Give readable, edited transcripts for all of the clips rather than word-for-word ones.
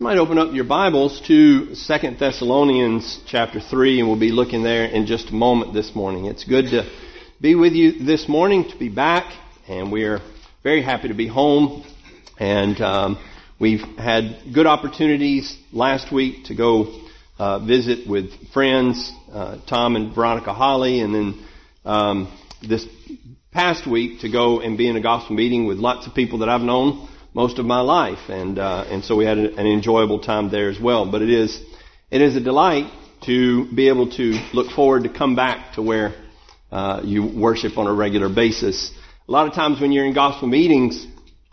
You might open up your Bibles to 2 Thessalonians chapter 3, and we'll be looking there in just a moment this morning. It's good to be with you this morning, to be back, and we're very happy to be home. And we've had good opportunities last week to go visit with friends, Tom and Veronica Holly, and then this past week to go and be in a gospel meeting with lots of people that I've known most of my life, and so we had an enjoyable time there as well. But it is a delight to be able to look forward to come back to where you worship on a regular basis. A lot of times when you're in gospel meetings,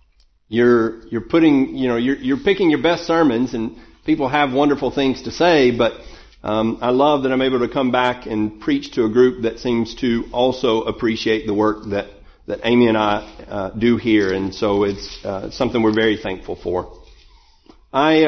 you're picking your best sermons, and people have wonderful things to say. But I love that I'm able to come back and preach to a group that seems to also appreciate the work that Amy and I do here, and so it's something we're very thankful for. I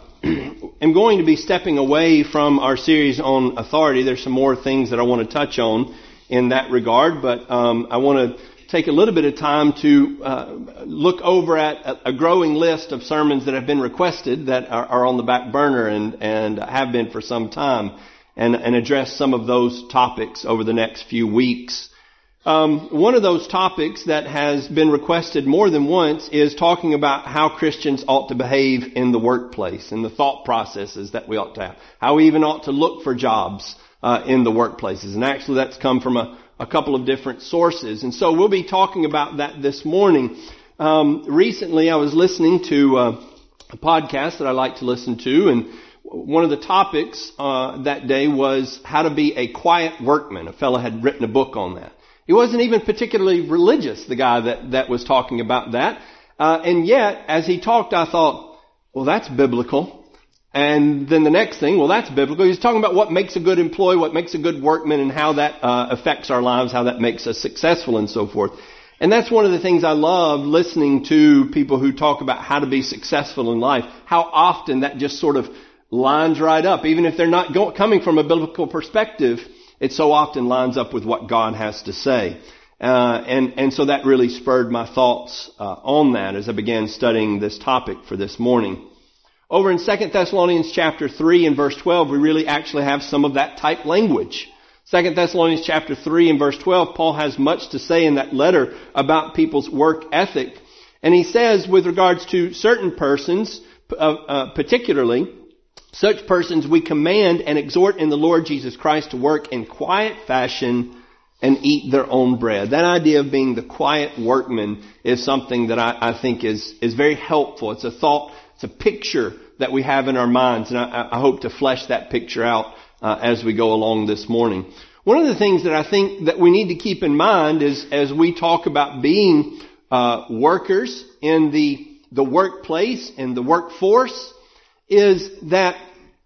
am going to be stepping away from our series on authority. There's some more things that I want to touch on in that regard, but I want to take a little bit of time to look over at a growing list of sermons that have been requested that are on the back burner and have been for some time, and address some of those topics over the next few weeks. One of those topics that has been requested more than once is talking about how Christians ought to behave in the workplace and the thought processes that we ought to have. How we even ought to look for jobs in the workplaces. And actually that's come from a couple of different sources. And so we'll be talking about that this morning. Recently I was listening to a podcast that I like to listen to, and one of the topics that day was how to be a quiet workman. A fellow had written a book on that. He wasn't even particularly religious, the guy that was talking about that. And yet, as he talked, I thought, well, that's biblical. And then the next thing, well, that's biblical. He's talking about what makes a good employee, what makes a good workman, and how that affects our lives, how that makes us successful, and so forth. And that's one of the things I love listening to people who talk about how to be successful in life. How often that just sort of lines right up. Even if they're not coming from a biblical perspective, it so often lines up with what God has to say. And so that really spurred my thoughts on that as I began studying this topic for this morning. Over in 2 Thessalonians chapter 3 and verse 12, we really actually have some of that type language. 2 Thessalonians chapter 3 and verse 12, Paul has much to say in that letter about people's work ethic. And he says with regards to certain persons, particularly, such persons we command and exhort in the Lord Jesus Christ to work in quiet fashion and eat their own bread. That idea of being the quiet workman is something that I think is very helpful. It's a thought, it's a picture that we have in our minds, and I hope to flesh that picture out as we go along this morning. One of the things that I think that we need to keep in mind is as we talk about being workers in the workplace and the workforce, is that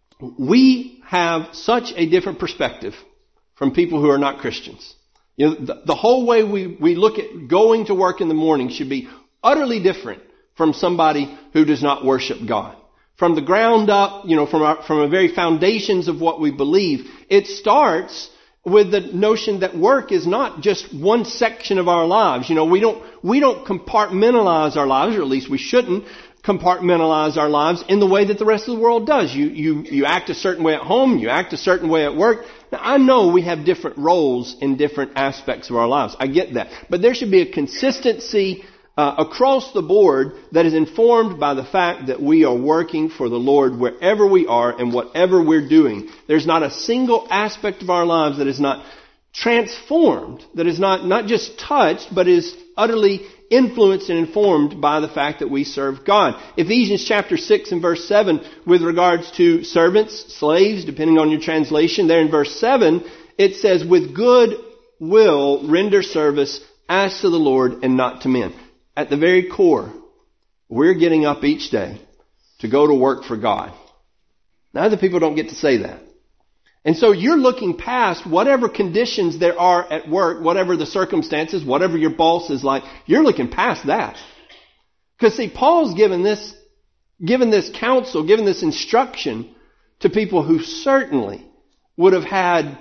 we have such a different perspective from people who are not Christians. You know, the whole way we look at going to work in the morning should be utterly different from somebody who does not worship God. From the ground up, from the very foundations of what we believe, it starts with the notion that work is not just one section of our lives. We don't compartmentalize our lives, or at least we shouldn't compartmentalize our lives in the way that the rest of the world does. You act a certain way at home, you act a certain way at work. Now, I know we have different roles in different aspects of our lives. I get that. But there should be a consistency across the board that is informed by the fact that we are working for the Lord wherever we are and whatever we're doing. There's not a single aspect of our lives that is not transformed, that is not just touched, but is utterly influenced and informed by the fact that we serve God. Ephesians chapter 6 and verse 7, with regards to servants, slaves, depending on your translation, there in verse 7, it says, with good will render service as to the Lord and not to men. At the very core, we're getting up each day to go to work for God. Now, other people don't get to say that. And so you're looking past whatever conditions there are at work, whatever the circumstances, whatever your boss is like, you're looking past that. Because see, Paul's given this counsel, given this instruction to people who certainly would have had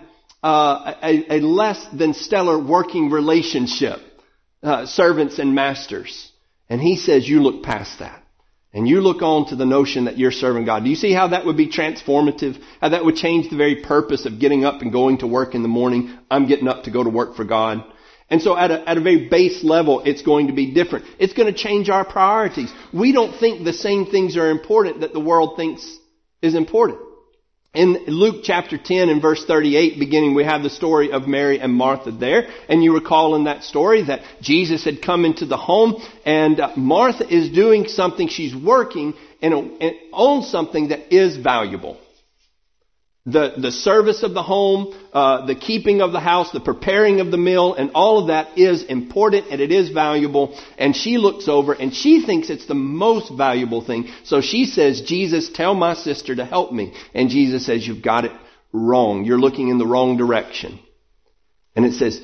a less than stellar working relationship, servants and masters. And he says you look past that. and you look on to the notion that you're serving God, do you see how that would be transformative? How that would change the very purpose of getting up and going to work in the morning? I'm getting up to go to work for God. And so at a very base level, it's going to be different. It's going to change our priorities. We don't think the same things are important that the world thinks is important. In Luke chapter 10 and verse 38 beginning, we have the story of Mary and Martha there. And you recall in that story that Jesus had come into the home, and Martha is doing something. She's working and on something that is valuable. The service of the home, the keeping of the house, the preparing of the meal, and all of that is important and it is valuable. And she looks over and she thinks it's the most valuable thing. So she says, Jesus, tell my sister to help me. And Jesus says, you've got it wrong. You're looking in the wrong direction. And it says,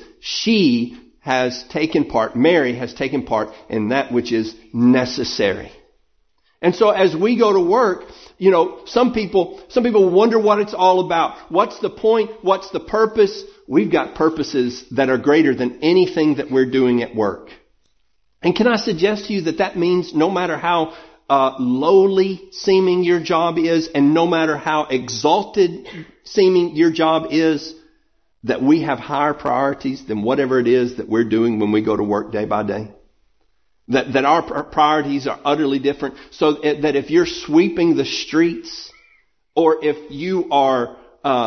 Mary has taken part in that which is necessary. And so as we go to work, some people wonder what it's all about. What's the point? What's the purpose? We've got purposes that are greater than anything that we're doing at work. And can I suggest to you that means no matter how lowly seeming your job is, and no matter how exalted seeming your job is, that we have higher priorities than whatever it is that we're doing when we go to work day by day? That our priorities are utterly different, so that if you're sweeping the streets, or if you are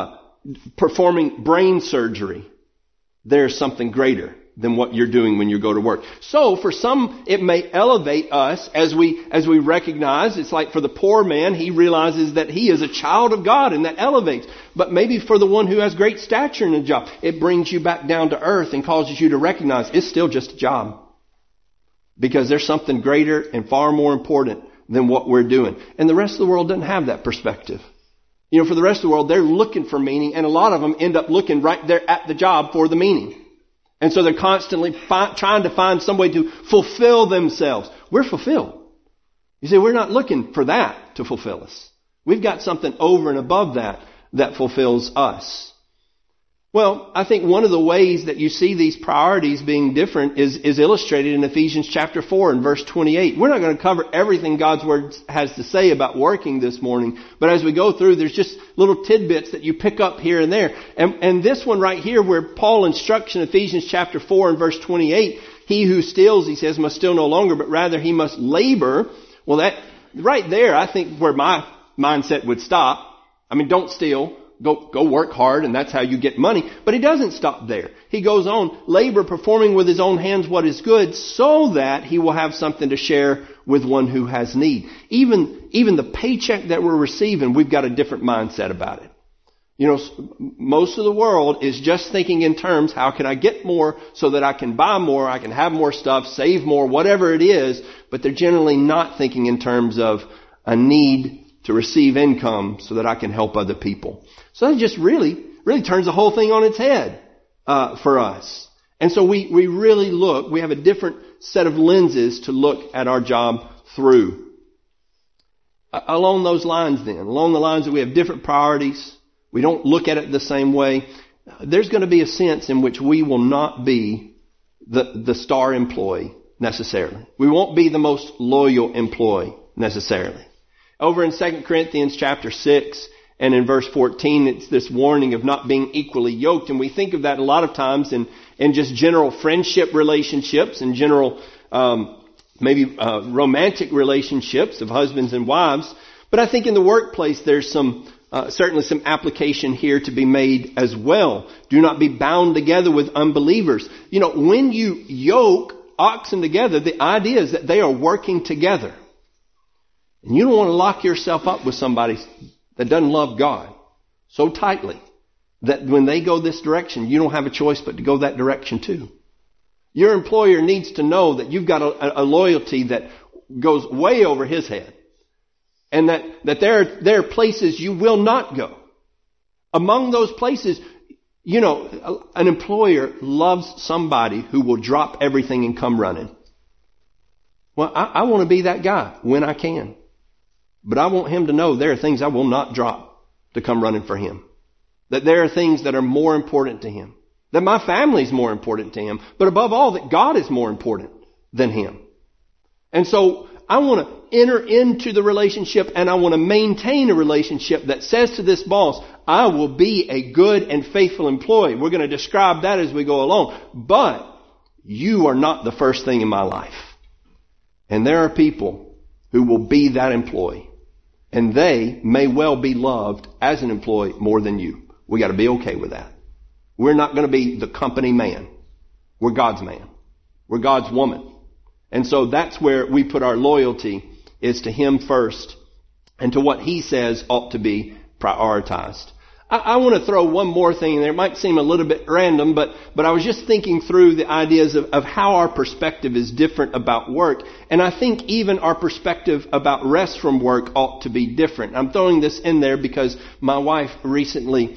performing brain surgery, there's something greater than what you're doing when you go to work. So for some, it may elevate us as we recognize. It's like for the poor man, he realizes that he is a child of God, and that elevates. But maybe for the one who has great stature in a job, it brings you back down to earth and causes you to recognize it's still just a job. Because there's something greater and far more important than what we're doing. And the rest of the world doesn't have that perspective. For the rest of the world, they're looking for meaning, and a lot of them end up looking right there at the job for the meaning. And so they're constantly trying to find some way to fulfill themselves. We're fulfilled. You see, we're not looking for that to fulfill us. We've got something over and above that fulfills us. Well, I think one of the ways that you see these priorities being different is illustrated in Ephesians chapter 4 and verse 28. We're not going to cover everything God's Word has to say about working this morning, but as we go through, there's just little tidbits that you pick up here and there. And this one right here, where Paul instructs in Ephesians chapter 4 and verse 28, he who steals, he says, must steal no longer, but rather he must labor. Well, that right there, I think where my mindset would stop. Don't steal. Go work hard, and that's how you get money. But he doesn't stop there. He goes on, labor, performing with his own hands what is good, so that he will have something to share with one who has need. Even the paycheck that we're receiving, we've got a different mindset about it. Most of the world is just thinking in terms, how can I get more so that I can buy more, I can have more stuff, save more, whatever it is. But they're generally not thinking in terms of a need to receive income so that I can help other people. So that just really turns the whole thing on its head for us. And so we really we have a different set of lenses to look at our job through. Along those lines along the lines that we have different priorities, we don't look at it the same way, there's going to be a sense in which we will not be the star employee necessarily. We won't be the most loyal employee necessarily. Over in 2 Corinthians chapter 6 and in verse 14, it's this warning of not being equally yoked. And we think of that a lot of times in just general friendship relationships and general romantic relationships of husbands and wives. But I think in the workplace there's certainly some application here to be made as well. Do not be bound together with unbelievers. When you yoke oxen together, the idea is that they are working together. And you don't want to lock yourself up with somebody that doesn't love God so tightly that when they go this direction, you don't have a choice but to go that direction too. Your employer needs to know that you've got a loyalty that goes way over his head. And that there are places you will not go. Among those places, an employer loves somebody who will drop everything and come running. Well, I want to be that guy when I can. But I want him to know there are things I will not drop to come running for him. That there are things that are more important to him. That my family is more important to him. But above all, that God is more important than him. And so to enter into the relationship, and I want to maintain a relationship that says to this boss, I will be a good and faithful employee. We're going to describe that as we go along. But you are not the first thing in my life. And there are people who will be that employee. And they may well be loved as an employee more than you. We got to be okay with that. We're not going to be the company man. We're God's man. We're God's woman. And so that's where we put our loyalty, is to Him first and to what He says ought to be prioritized. I want to throw one more thing in there. It might seem a little bit random, but I was just thinking through the ideas of how our perspective is different about work. And I think even our perspective about rest from work ought to be different. I'm throwing this in there because my wife recently,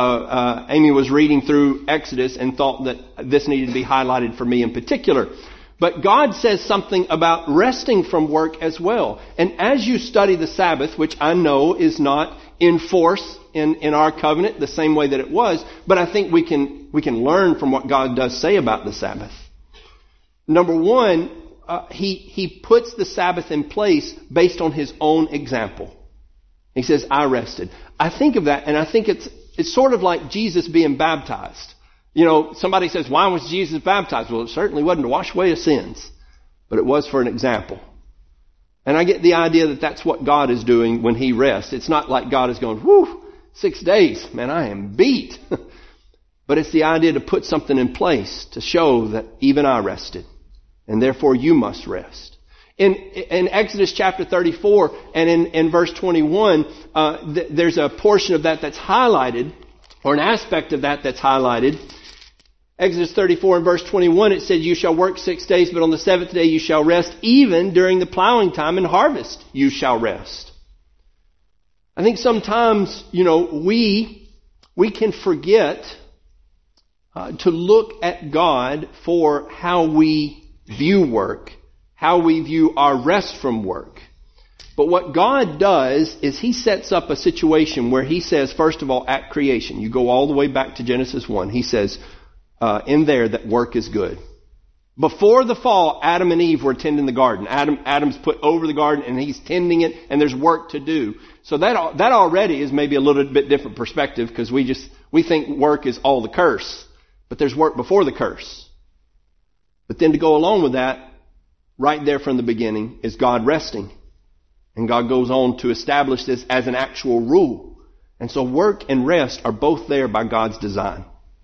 Amy, was reading through Exodus and thought that this needed to be highlighted for me in particular. But God says something about resting from work as well. And as you study the Sabbath, which I know is not in force in our covenant the same way that it was, but I think we can learn from what God does say about the Sabbath. Number one, He puts the Sabbath in place based on His own example. He says, I rested. I think of that, and I think it's sort of like Jesus being baptized. You know, somebody says, why was Jesus baptized? Well, it certainly wasn't to wash away His sins, but it was for an example. And I get the idea that that's what God is doing when He rests. It's not like God is going, whew, 6 days, man, I am beat. But it's the idea to put something in place to show that even I rested, and therefore you must rest. In Exodus chapter 34 and in verse 21, there's a portion of that that's highlighted, or an aspect of that that's highlighted. Exodus 34 and verse 21, it said, you shall work 6 days, but on the seventh day you shall rest. Even during the plowing time and harvest you shall rest. I think sometimes, we can forget to look at God for how we view work, how we view our rest from work. But what God does is He sets up a situation where He says, first of all, at creation, you go all the way back to Genesis 1, He says, in there that work is good. Before the fall, Adam and Eve were tending the garden. Adam's put over the garden and he's tending it, and there's work to do. So that already is maybe a little bit different perspective, because we think work is all the curse. But there's work before the curse. But then to go along with that, right there from the beginning, is God resting. And God goes on to establish this as an actual rule. And so work and rest are both there by God's design.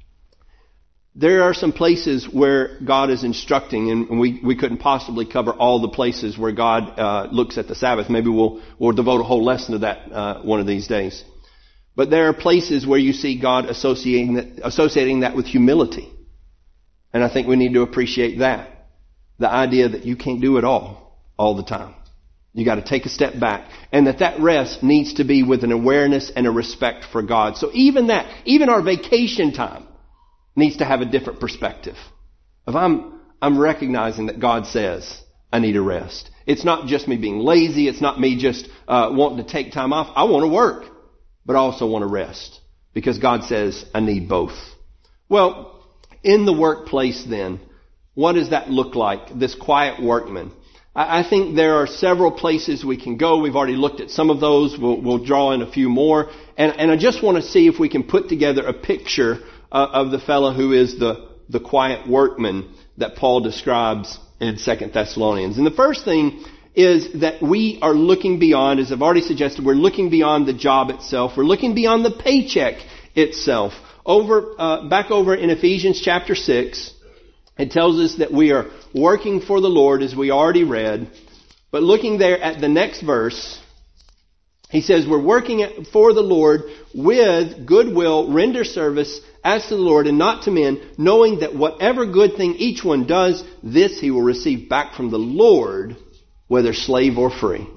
There are some places where God is instructing, and we couldn't possibly cover all the places where God looks at the Sabbath. Maybe we'll devote a whole lesson to that one of these days. But there are places where you see God associating that with humility. And I think we need to appreciate that. The idea that you can't do it all the time. You got to take a step back. And that rest needs to be with an awareness and a respect for God. So even our vacation time needs to have a different perspective. If I'm recognizing that God says I need a rest. It's not just me being lazy. It's not me just wanting to take time off. I want to work, but I also want to rest, because God says I need both. Well, in the workplace then, what does that look like, this quiet workman? I think there are several places we can go. We've already looked at some of those. We'll draw in a few more. And I just want to see if we can put together a picture of the fellow who is the quiet workman that Paul describes in 2 Thessalonians. And the first thing is that we are looking beyond, as I've already suggested, we're looking beyond the job itself. We're looking beyond the paycheck itself. Back over in Ephesians chapter 6, it tells us that we are working for the Lord, as we already read. But looking there at the next verse, he says, we're working for the Lord with goodwill, render service as to the Lord and not to men, knowing that whatever good thing each one does, this he will receive back from the Lord, whether slave or free.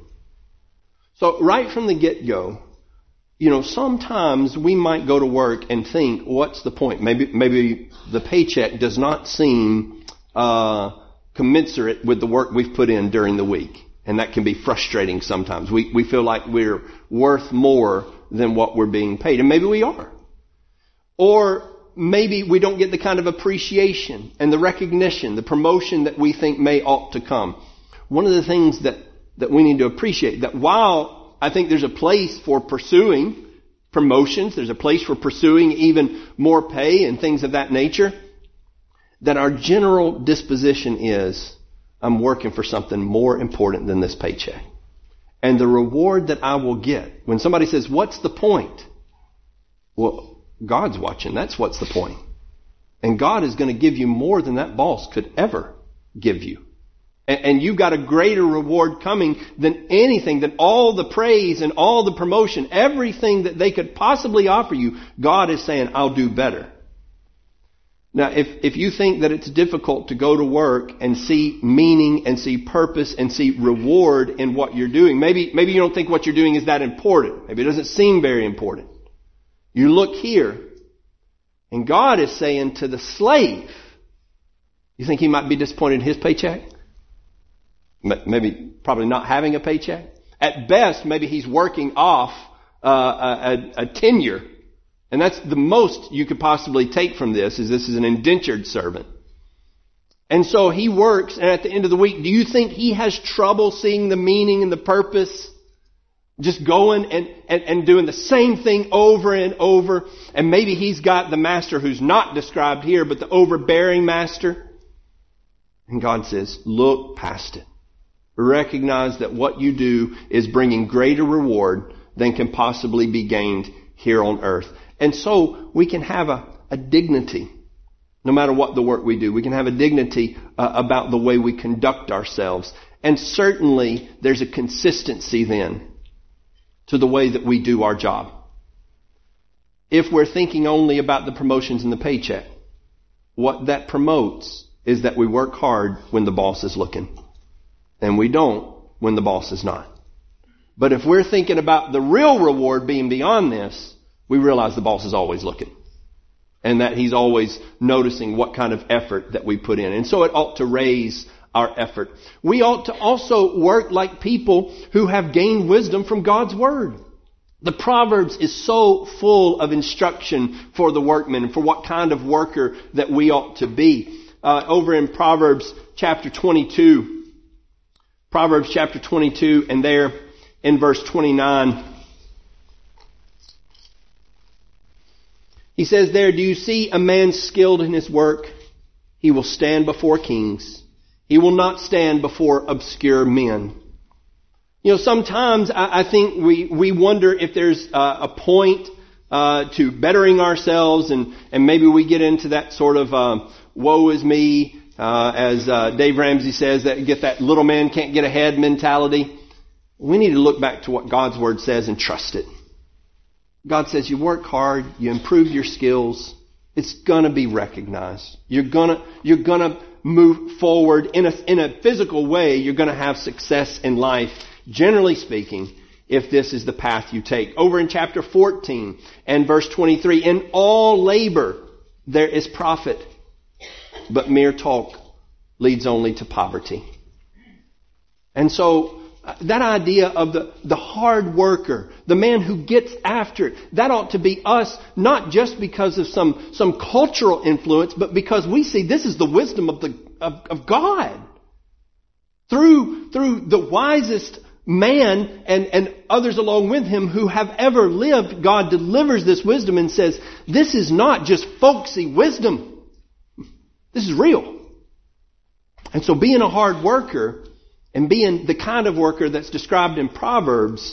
So right from the get-go, sometimes we might go to work and think, what's the point? Maybe the paycheck does not seem commensurate with the work we've put in during the week. And that can be frustrating sometimes. We feel like we're worth more than what we're being paid. And maybe we are. Or maybe we don't get the kind of appreciation and the recognition, the promotion that we think ought to come. One of the things that that we need to appreciate. That while I think there's a place for pursuing promotions, there's a place for pursuing even more pay and things of that nature, that our general disposition is, I'm working for something more important than this paycheck. And the reward that I will get, when somebody says, what's the point? Well, God's watching. That's what's the point. And God is going to give you more than that boss could ever give you. And you've got a greater reward coming than anything, than all the praise and all the promotion, everything that they could possibly offer you. God is saying, I'll do better. Now, if you think that it's difficult to go to work and see meaning and see purpose and see reward in what you're doing, maybe you don't think what you're doing is that important. Maybe it doesn't seem very important. You look here, and God is saying to the slave, you think he might be disappointed in his paycheck? Maybe probably not having a paycheck. At best, maybe he's working off a tenure. And that's the most you could possibly take from this is an indentured servant. And so he works, and at the end of the week, do you think he has trouble seeing the meaning and the purpose? Just going and doing the same thing over and over. And maybe he's got the master who's not described here, but the overbearing master. And God says, look past it. Recognize that what you do is bringing greater reward than can possibly be gained here on earth. And so we can have a dignity, no matter what the work we do. We can have a dignity about the way we conduct ourselves. And certainly there's a consistency then to the way that we do our job. If we're thinking only about the promotions and the paycheck, what that promotes is that we work hard when the boss is looking. And we don't when the boss is not. But if we're thinking about the real reward being beyond this, we realize the boss is always looking. And that he's always noticing what kind of effort that we put in. And so it ought to raise our effort. We ought to also work like people who have gained wisdom from God's Word. The Proverbs is so full of instruction for the workman and for what kind of worker that we ought to be. Over in Proverbs chapter 22, and there in verse 29, he says there, do you see a man skilled in his work? He will stand before kings. He will not stand before obscure men. You know, sometimes I think we wonder if there's a point to bettering ourselves, and maybe we get into that sort of woe is me, as Dave Ramsey says, that get that little man can't get ahead mentality. We need to look back to what God's Word says and trust it. God says you work hard, you improve your skills, it's gonna be recognized. You're gonna move forward in a physical way. You're gonna have success in life, generally speaking, if this is the path you take. Over in chapter 14 and verse 23, in all labor there is profit, but mere talk leads only to poverty. And so that idea of the hard worker, the man who gets after it, that ought to be us, not just because of some cultural influence, but because we see this is the wisdom of God. Through the wisest man and others along with him who have ever lived, God delivers this wisdom and says, this is not just folksy wisdom. This is real. And so being a hard worker and being the kind of worker that's described in Proverbs,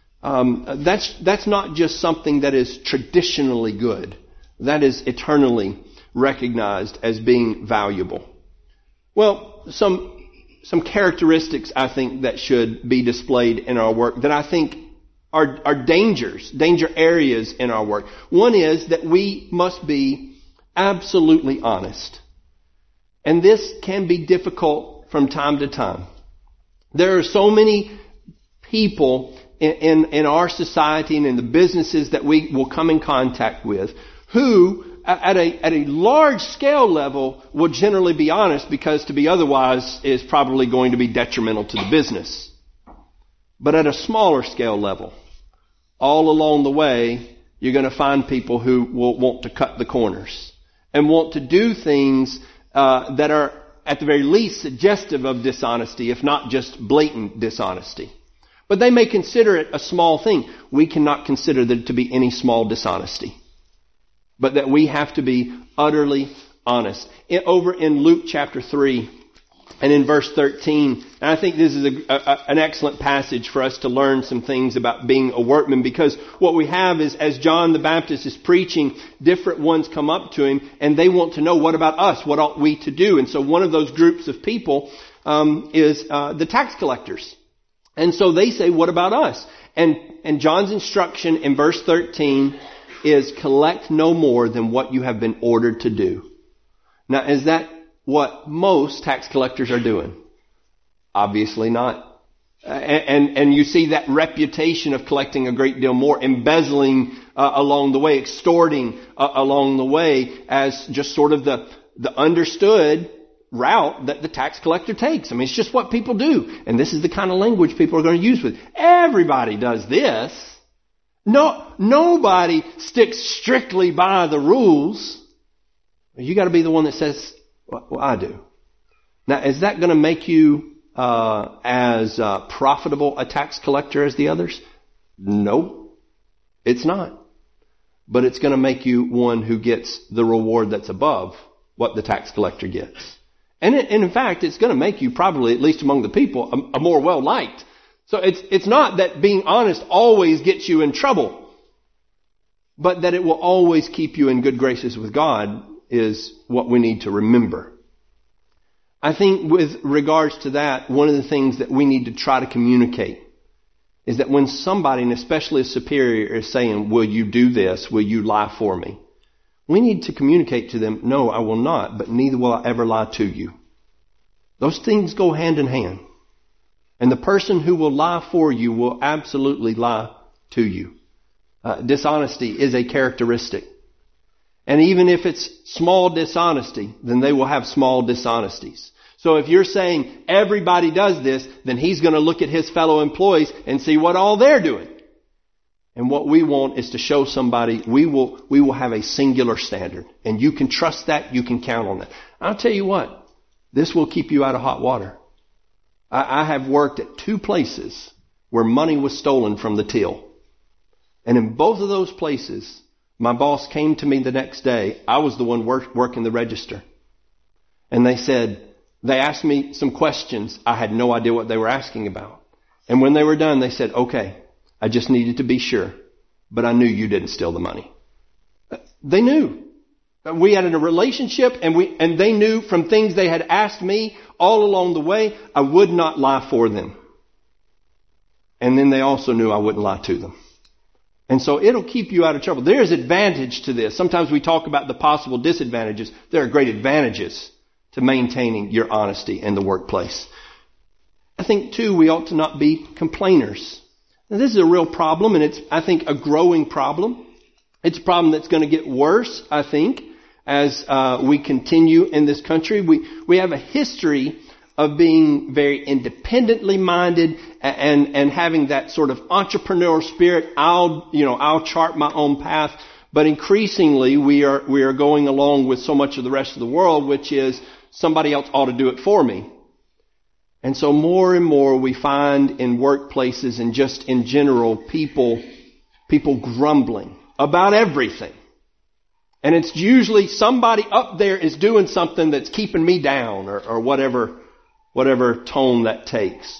that's not just something that is traditionally good. That is eternally recognized as being valuable. Well, some characteristics I think that should be displayed in our work that I think are danger areas in our work. One is that we must be absolutely honest. And this can be difficult from time to time. There are so many people in our society and in the businesses that we will come in contact with who, at a large scale level, will generally be honest because to be otherwise is probably going to be detrimental to the business. But at a smaller scale level, all along the way, you're going to find people who will want to cut the corners and want to do things that are at the very least suggestive of dishonesty, if not just blatant dishonesty. But they may consider it a small thing. We cannot consider that to be any small dishonesty. But that we have to be utterly honest. Over in Luke chapter 3 and in verse 13, and I think this is an excellent passage for us to learn some things about being a workman, because what we have is, as John the Baptist is preaching, different ones come up to him and they want to know, what about us? What ought we to do? And so one of those groups of people is the tax collectors. And so they say, what about us? And John's instruction in verse 13 is, collect no more than what you have been ordered to do. Now, is that what most tax collectors are doing? Obviously not. And you see that reputation of collecting a great deal more, embezzling along the way, extorting along the way, as just sort of the understood route that the tax collector takes. I mean, it's just what people do. And this is the kind of language people are going to use with. Everybody does this. No, nobody sticks strictly by the rules. You got to be the one that says, well, I do. Now, is that going to make you as profitable a tax collector as the others? No, it's not. But it's going to make you one who gets the reward that's above what the tax collector gets. And in fact, it's going to make you probably, at least among the people, a more well-liked. So it's not that being honest always gets you in trouble, but that it will always keep you in good graces with God is what we need to remember. I think with regards to that, one of the things that we need to try to communicate is that when somebody, and especially a superior, is saying, will you do this? Will you lie for me? We need to communicate to them, no, I will not, but neither will I ever lie to you. Those things go hand in hand. And the person who will lie for you will absolutely lie to you. Dishonesty is a characteristic. And even if it's small dishonesty, then they will have small dishonesties. So if you're saying everybody does this, then he's going to look at his fellow employees and see what all they're doing. And what we want is to show somebody we will have a singular standard. And you can trust that. You can count on that. I'll tell you what. This will keep you out of hot water. I have worked at 2 places where money was stolen from the till. And in both of those places, my boss came to me the next day. I was the one working the register. And they asked me some questions. I had no idea what they were asking about. And when they were done, they said, okay, I just needed to be sure, but I knew you didn't steal the money. They knew. We had a relationship, and they knew from things they had asked me all along the way, I would not lie for them. And then they also knew I wouldn't lie to them. And so it'll keep you out of trouble. There is advantage to this. Sometimes we talk about the possible disadvantages. There are great advantages to maintaining your honesty in the workplace. I think, too, we ought to not be complainers. Now, this is a real problem, and it's, I think, a growing problem. It's a problem that's going to get worse, I think, as we continue in this country. We have a history of being very independently minded and having that sort of entrepreneurial spirit. I'll chart my own path. But increasingly, we are going along with so much of the rest of the world, which is somebody else ought to do it for me. And so more and more we find in workplaces and just in general people grumbling about everything. And it's usually somebody up there is doing something that's keeping me down or whatever tone that takes.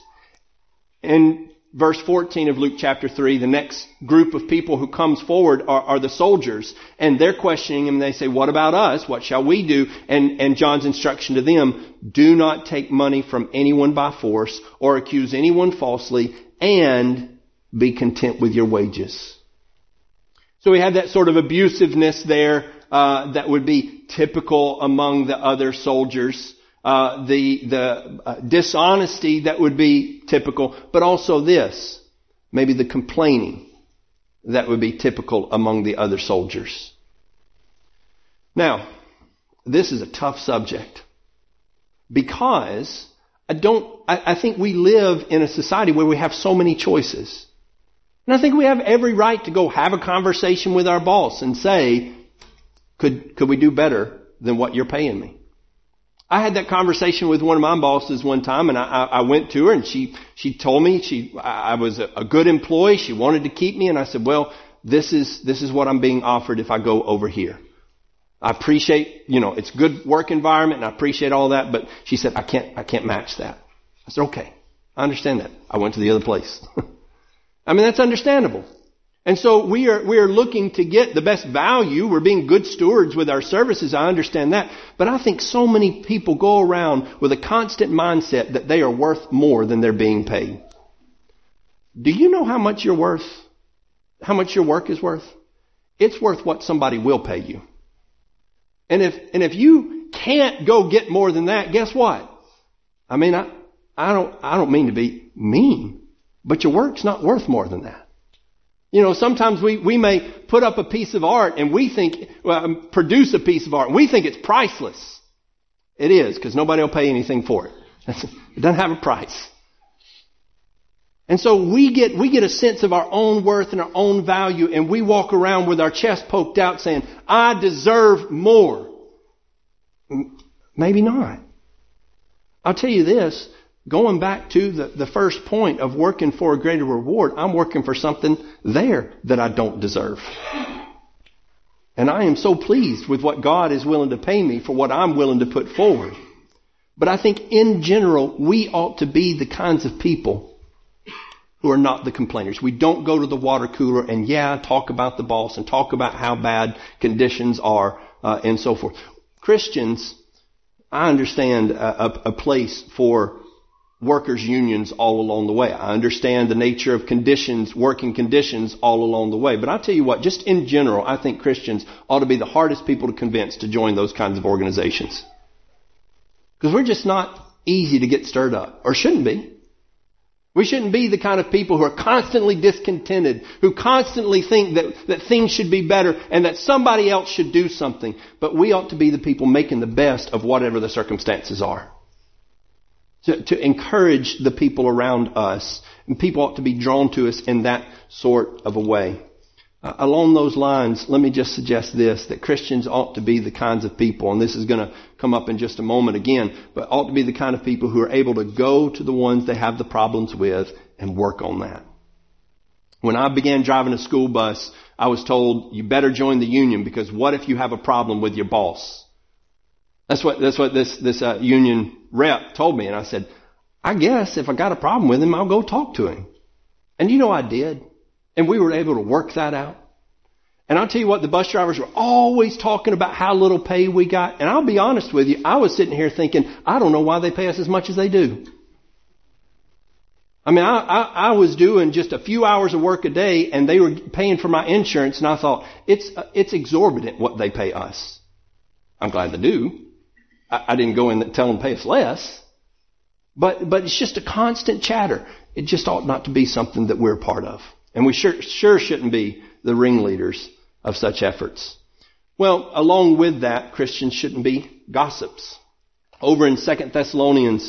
In verse 14 of Luke chapter 3, the next group of people who comes forward are the soldiers. And they're questioning him. And they say, what about us? What shall we do? And John's instruction to them, do not take money from anyone by force or accuse anyone falsely, and be content with your wages. So we have that sort of abusiveness there that would be typical among the other soldiers. The dishonesty that would be typical, but also this, maybe the complaining that would be typical among the other soldiers. Now, this is a tough subject because I think we live in a society where we have so many choices. And I think we have every right to go have a conversation with our boss and say, could we do better than what you're paying me? I had that conversation with one of my bosses one time, and I went to her, and she told me I was a good employee. She wanted to keep me, and I said, well, this is what I'm being offered if I go over here. I appreciate, it's a good work environment, and I appreciate all that, but she said, I can't match that. I said, okay, I understand that. I went to the other place. I mean, that's understandable. And so we are looking to get the best value. We're being good stewards with our services. I understand that. But I think so many people go around with a constant mindset that they are worth more than they're being paid. Do you know how much you're worth? How much your work is worth? It's worth what somebody will pay you. And if you can't go get more than that, guess what? I mean, I don't mean to be mean, but your work's not worth more than that. Sometimes we may put up a piece of art and we think, produce a piece of art and we think it's priceless. It is, because nobody will pay anything for it. It doesn't have a price. And so we get a sense of our own worth and our own value, and we walk around with our chest poked out saying, I deserve more. Maybe not. I'll tell you this. Going back to the first point of working for a greater reward, I'm working for something there that I don't deserve. And I am so pleased with what God is willing to pay me for what I'm willing to put forward. But I think in general, we ought to be the kinds of people who are not the complainers. We don't go to the water cooler and talk about the boss and talk about how bad conditions are and so forth. Christians, I understand a place for workers' unions all along the way. I understand the nature of conditions, working conditions all along the way. But I'll tell you what, just in general, I think Christians ought to be the hardest people to convince to join those kinds of organizations. Because we're just not easy to get stirred up, or shouldn't be. We shouldn't be the kind of people who are constantly discontented, who constantly think that things should be better and that somebody else should do something. But we ought to be the people making the best of whatever the circumstances are. To encourage the people around us. And people ought to be drawn to us in that sort of a way. Along those lines, let me just suggest this, that Christians ought to be the kinds of people, and this is going to come up in just a moment again, but ought to be the kind of people who are able to go to the ones they have the problems with and work on that. When I began driving a school bus, I was told, you better join the union, because what if you have a problem with your boss? That's what this union rep told me. And I said, I guess if I got a problem with him, I'll go talk to him. And I did. And we were able to work that out. And I'll tell you what, the bus drivers were always talking about how little pay we got. And I'll be honest with you, I was sitting here thinking, I don't know why they pay us as much as they do. I mean, I was doing just a few hours of work a day, and they were paying for my insurance. And I thought, it's exorbitant what they pay us. I'm glad they do. I didn't go in and tell them to pay us less. But it's just a constant chatter. It just ought not to be something that we're a part of. And we sure shouldn't be the ringleaders of such efforts. Well, along with that, Christians shouldn't be gossips. Over in 2 Thessalonians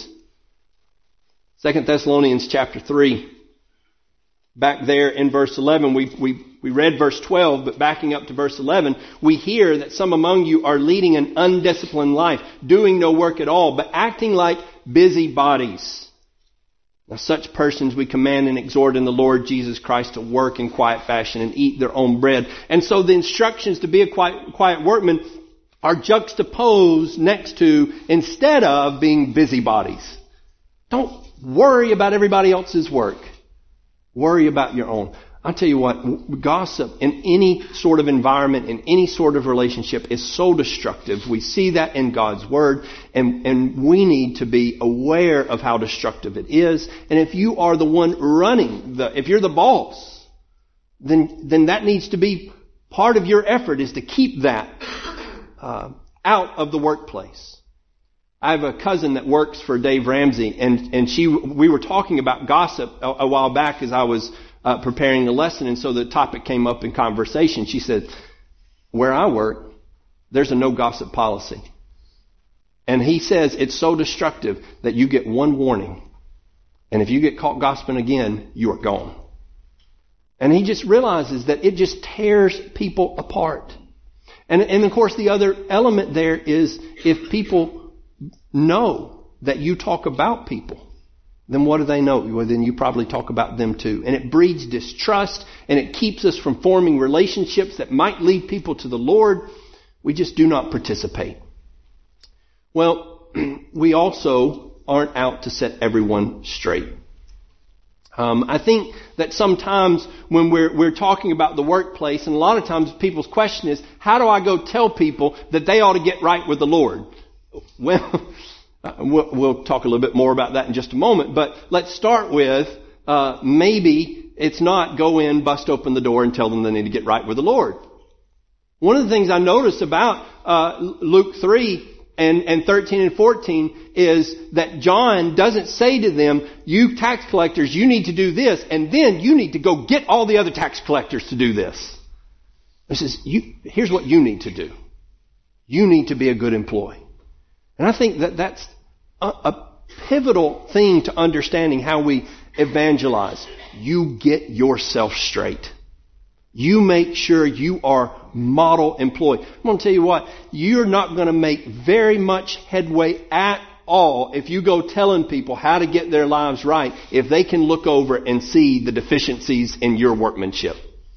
chapter 3, back there in verse 11, we read verse 12, but backing up to verse 11, we hear that some among you are leading an undisciplined life, doing no work at all, but acting like busybodies. Now such persons we command and exhort in the Lord Jesus Christ to work in quiet fashion and eat their own bread. And so the instructions to be a quiet workman are juxtaposed next to, instead of being busybodies. Don't worry about everybody else's work. Worry about your own. I'll tell you what, gossip in any sort of environment, in any sort of relationship is so destructive. We see that in God's Word, and we need to be aware of how destructive it is. And if you are the one running, if you're the boss, then that needs to be part of your effort, is to keep that out of the workplace. I have a cousin that works for Dave Ramsey, and we were talking about gossip a while back as I was preparing the lesson, and so the topic came up in conversation. She said, where I work, there's a no gossip policy. And he says it's so destructive that you get one warning, and if you get caught gossiping again, you are gone. And he just realizes that it just tears people apart. And of course the other element there is, if people know that you talk about people, then what do they know? Well, then you probably talk about them too. And it breeds distrust, and it keeps us from forming relationships that might lead people to the Lord. We just do not participate. Well, we also aren't out to set everyone straight. I think that sometimes when we're talking about the workplace, and a lot of times people's question is, how do I go tell people that they ought to get right with the Lord? Well, we'll talk a little bit more about that in just a moment, but let's start with maybe it's not go in, bust open the door, and tell them they need to get right with the Lord. One of the things I noticed about Luke 3 and 13 and 14 is that John doesn't say to them, you tax collectors, you need to do this, and then you need to go get all the other tax collectors to do this. He says, here's what you need to do. You need to be a good employee. And I think that that's a pivotal thing to understanding how we evangelize. You get yourself straight. You make sure you are model employee. I'm going to tell you what, you're not going to make very much headway at all if you go telling people how to get their lives right if they can look over and see the deficiencies in your workmanship.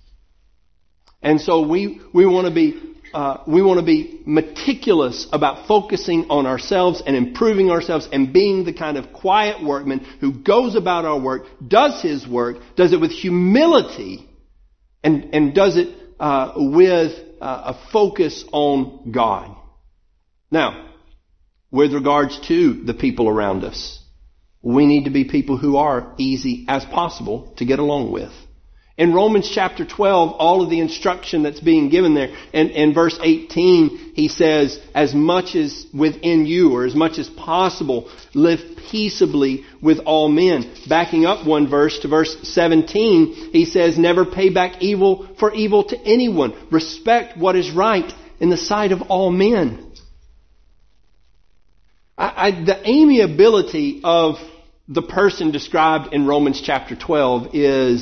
And so we want to be meticulous about focusing on ourselves and improving ourselves and being the kind of quiet workman who goes about our work, does his work, does it with humility, and does it with a focus on God. Now, with regards to the people around us, we need to be people who are easy as possible to get along with. In Romans chapter 12, all of the instruction that's being given there, and in verse 18, he says, as much as within you, or as much as possible, live peaceably with all men. Backing up one verse to verse 17, he says, never pay back evil for evil to anyone. Respect what is right in the sight of all men. The amiability of the person described in Romans chapter 12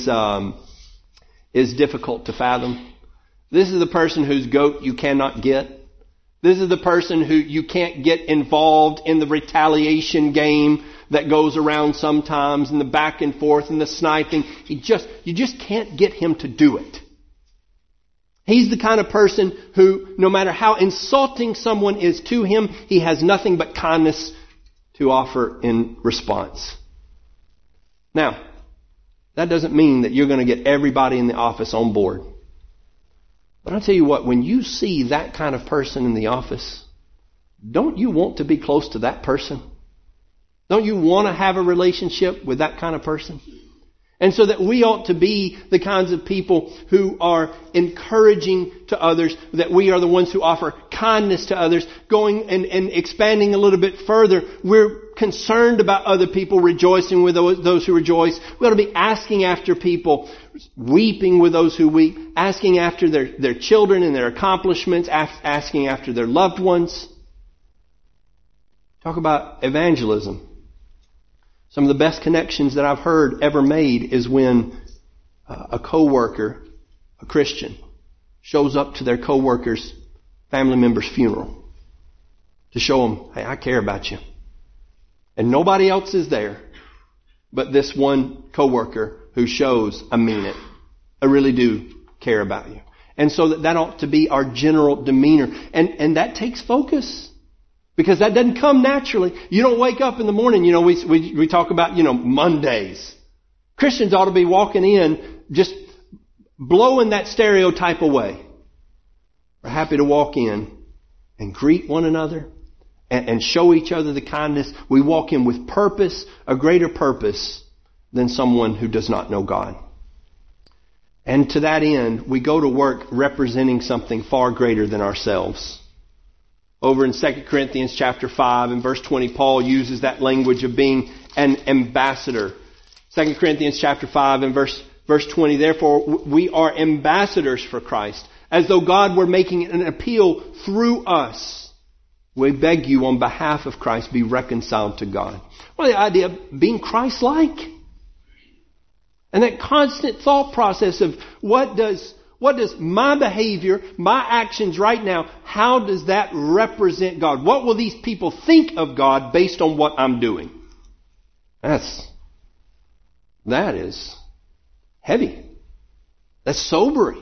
is difficult to fathom. This is the person whose goat you cannot get. This is the person who you can't get involved in the retaliation game that goes around sometimes, and the back and forth and the sniping. You just can't get him to do it. He's the kind of person who, no matter how insulting someone is to him, he has nothing but kindness to offer in response. Now, that doesn't mean that you're going to get everybody in the office on board. But I'll tell you what, when you see that kind of person in the office, don't you want to be close to that person? Don't you want to have a relationship with that kind of person? And so that we ought to be the kinds of people who are encouraging to others, that we are the ones who offer kindness to others, going and expanding a little bit further. We're concerned about other people, rejoicing with those who rejoice. We ought to be asking after people, weeping with those who weep, asking after their children and their accomplishments, asking after their loved ones. Talk about evangelism. Some of the best connections that I've heard ever made is when a coworker, a Christian, shows up to their coworker's family member's funeral to show them, hey, I care about you. And nobody else is there but this one coworker who shows, I mean it. I really do care about you. And so that ought to be our general demeanor. And that takes focus. Because that doesn't come naturally. You don't wake up in the morning, we talk about, Mondays. Christians ought to be walking in just blowing that stereotype away. We're happy to walk in and greet one another and show each other the kindness. We walk in with purpose, a greater purpose than someone who does not know God. And to that end, we go to work representing something far greater than ourselves. Over in 2 Corinthians chapter 5 and verse 20, Paul uses that language of being an ambassador. 2 Corinthians chapter 5 and verse 20, therefore we are ambassadors for Christ, as though God were making an appeal through us. We beg you on behalf of Christ, be reconciled to God. Well, the idea of being Christ-like. And that constant thought process of what does What does my behavior, my actions right now, how does that represent God? What will these people think of God based on what I'm doing? That is heavy. That's sobering,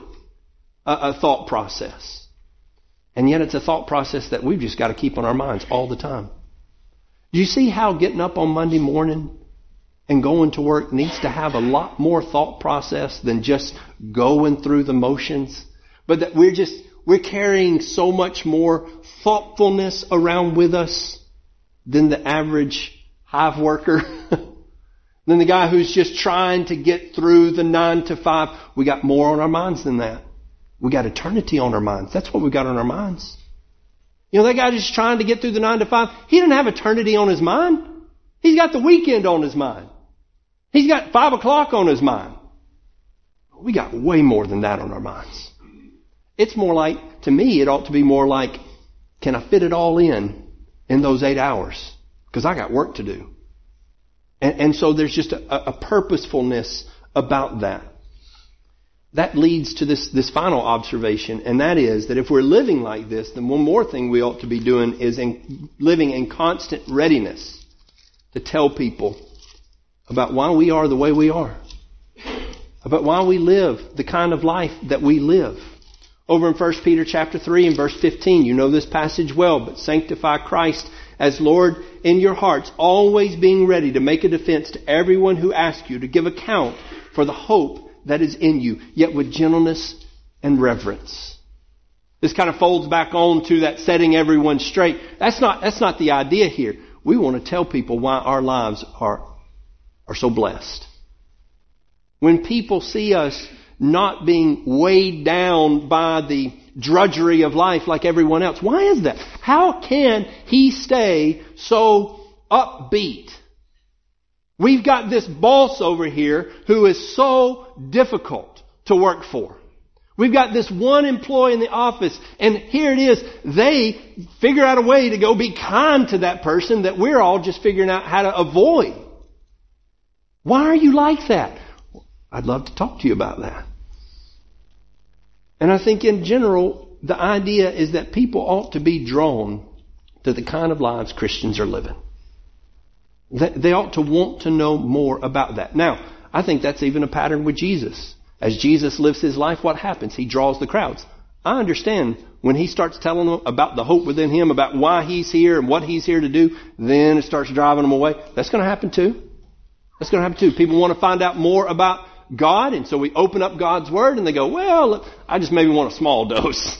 a thought process. And yet it's a thought process that we've just got to keep on our minds all the time. Do you see how getting up on Monday morning and going to work needs to have a lot more thought process than just going through the motions? But that we're carrying so much more thoughtfulness around with us than the average hive worker, than the guy who's just trying to get through the 9 to 5. We got more on our minds than that. We got eternity on our minds. That's what we got on our minds. You know, that guy just trying to get through the 9 to 5, he didn't have eternity on his mind. He's got the weekend on his mind. He's got 5 o'clock on his mind. We got way more than that on our minds. It's more like, to me, it ought to be more like, can I fit it all in those 8 hours? Because I got work to do. And so there's just a purposefulness about that. That leads to this final observation, and that is that if we're living like this, then one more thing we ought to be doing is living in constant readiness to tell people about why we are the way we are, about why we live the kind of life that we live. Over in 1 Peter chapter 3 and verse 15, you know this passage well, but sanctify Christ as Lord in your hearts, always being ready to make a defense to everyone who asks you to give account for the hope that is in you, yet with gentleness and reverence. This kind of folds back on to that setting everyone straight. That's not the idea here. We want to tell people why our lives are so blessed. When people see us not being weighed down by the drudgery of life like everyone else, why is that? How can he stay so upbeat? We've got this boss over here who is so difficult to work for. We've got this one employee in the office, and here it is. They figure out a way to go be kind to that person that we're all just figuring out how to avoid. Why are you like that? I'd love to talk to you about that. And I think in general, the idea is that people ought to be drawn to the kind of lives Christians are living. They ought to want to know more about that. Now, I think that's even a pattern with Jesus. As Jesus lives his life, what happens? He draws the crowds. I understand when he starts telling them about the hope within him, about why he's here and what he's here to do, then it starts driving them away. That's going to happen too. That's going to happen too. People want to find out more about God, and so we open up God's Word and they go, well, I just maybe want a small dose.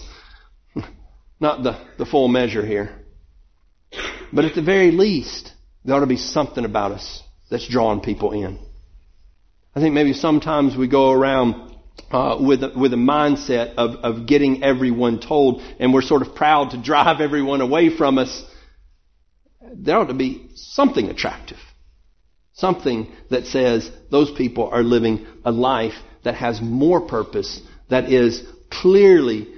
Not the full measure here. But at the very least, there ought to be something about us that's drawing people in. I think maybe sometimes we go around with a mindset of getting everyone told, and we're sort of proud to drive everyone away from us. There ought to be something attractive. Something that says those people are living a life that has more purpose, that is clearly,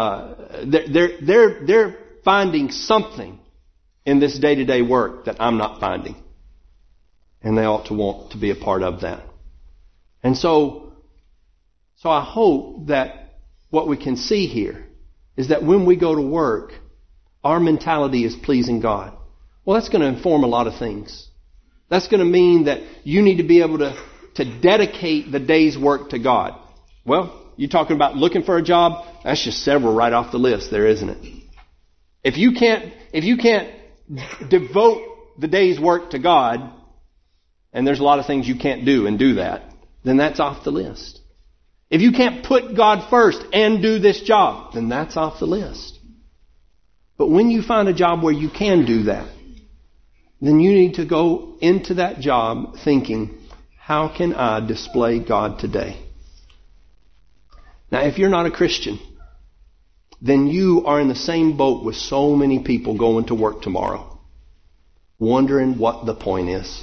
they're finding something in this day-to-day work that I'm not finding. And they ought to want to be a part of that. And so I hope that what we can see here is that when we go to work, our mentality is pleasing God. Well, that's going to inform a lot of things. That's going to mean that you need to be able to dedicate the day's work to God. Well, you're talking about looking for a job? That's just several right off the list there, isn't it? If you can't devote the day's work to God, and there's a lot of things you can't do and do that, then that's off the list. If you can't put God first and do this job, then that's off the list. But when you find a job where you can do that, then you need to go into that job thinking, how can I display God today? Now, if you're not a Christian, then you are in the same boat with so many people going to work tomorrow, wondering what the point is.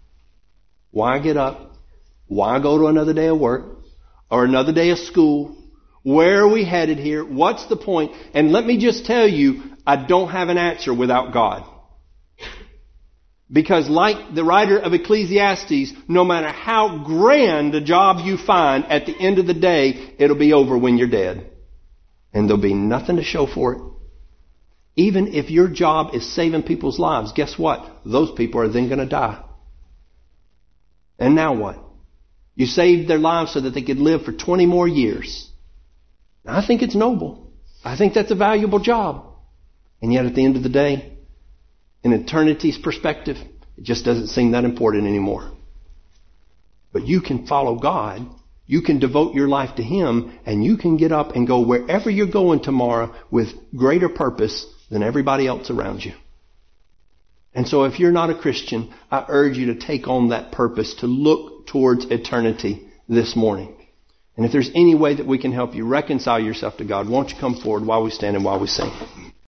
Why get up? Why go to another day of work or another day of school? Where are we headed here? What's the point? And let me just tell you, I don't have an answer without God. Because like the writer of Ecclesiastes, no matter how grand a job you find, at the end of the day, it'll be over when you're dead. And there'll be nothing to show for it. Even if your job is saving people's lives, guess what? Those people are then going to die. And now what? You saved their lives so that they could live for 20 more years. Now, I think it's noble. I think that's a valuable job. And yet at the end of the day, in eternity's perspective, it just doesn't seem that important anymore. But you can follow God. You can devote your life to Him, and you can get up and go wherever you're going tomorrow with greater purpose than everybody else around you. And so if you're not a Christian, I urge you to take on that purpose, to look towards eternity this morning. And if there's any way that we can help you reconcile yourself to God, won't you come forward while we stand and while we sing?